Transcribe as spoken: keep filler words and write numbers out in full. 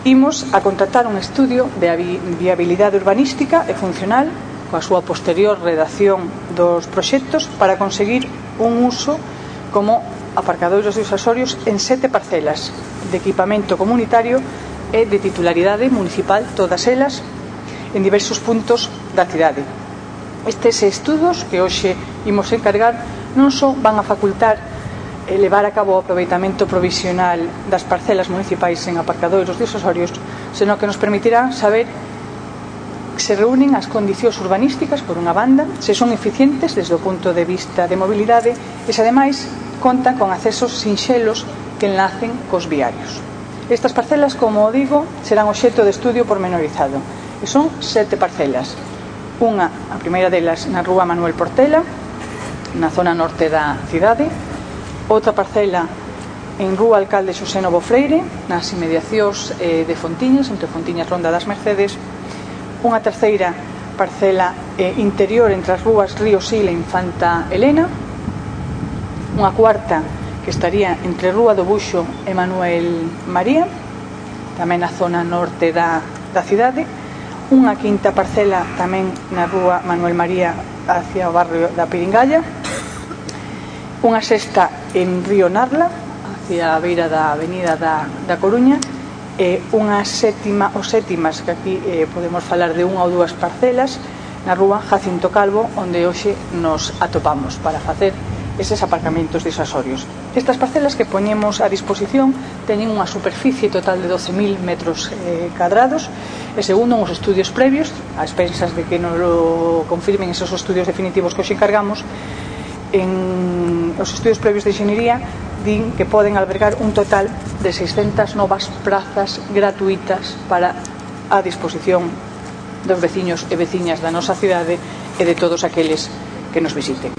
Imos a contratar un estudio de viabilidade urbanística e funcional coa súa posterior redacción dos proxectos para conseguir un uso como aparcadoiros disuasorios en sete parcelas de equipamento comunitario e de titularidade municipal, todas elas en diversos puntos da cidade. Estes estudos que hoxe imos encargar non só van a facultar levar a cabo o aproveitamento provisional das parcelas municipais en aparcadoiros disuasorios, senón que nos permitirá saber se reúnen as condicións urbanísticas, por unha banda, se son eficientes desde o punto de vista de mobilidade e se ademais contan con accesos sinxelos que enlacen cos viarios. Estas parcelas, como digo, serán obxecto de estudio pormenorizado e son sete parcelas. Unha, a primeira delas, na rúa Manuel Portela, na zona norte da cidade. Outra parcela en rúa Alcalde Xosé Novo Freire, nas inmediacións eh, de Fontiñas, entre Fontiñas Ronda das Mercedes. Unha terceira parcela eh, interior entre as rúas Río Sil e Infanta Elena. Unha cuarta que estaría entre Rúa do Buxo e Manuel María, tamén na zona norte da, da cidade. Unha quinta parcela tamén na rúa Manuel María hacia o barrio da Piringalla. Unha sexta en Río Narla, hacia a beira da avenida da, da Coruña, e unha sétima ou sétimas, que aquí eh, podemos falar de unha ou dúas parcelas, na rúa Jacinto Calvo, onde hoxe nos atopamos para facer eses aparcamentos disuasorios. Estas parcelas que poñemos a disposición teñen unha superficie total de doce mil metros eh, cadrados e segundo os estudios previos, a expensas de que nos lo confirmen esos estudios definitivos que hoxe encargamos, en os estudios previos de enxeñería din que poden albergar un total de seiscentas novas prazas gratuitas para a disposición dos veciños e veciñas da nosa cidade e de todos aqueles que nos visiten.